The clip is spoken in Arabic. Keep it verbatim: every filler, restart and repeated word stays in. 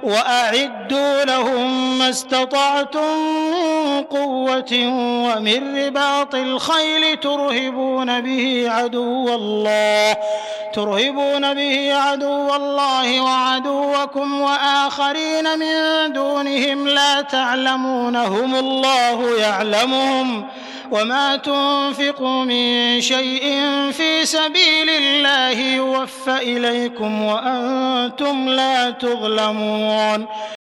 وأعدوا لهم ما استطعتم من قوة ومن رباط الخيل ترهبون به عدو الله ترهبون به عدو الله وعدوكم وآخرين من دونهم لا تعلمونهم الله يعلمهم وما تنفقوا من شيء في سبيل الله يوفى إليكم وأنتم لا تظلمون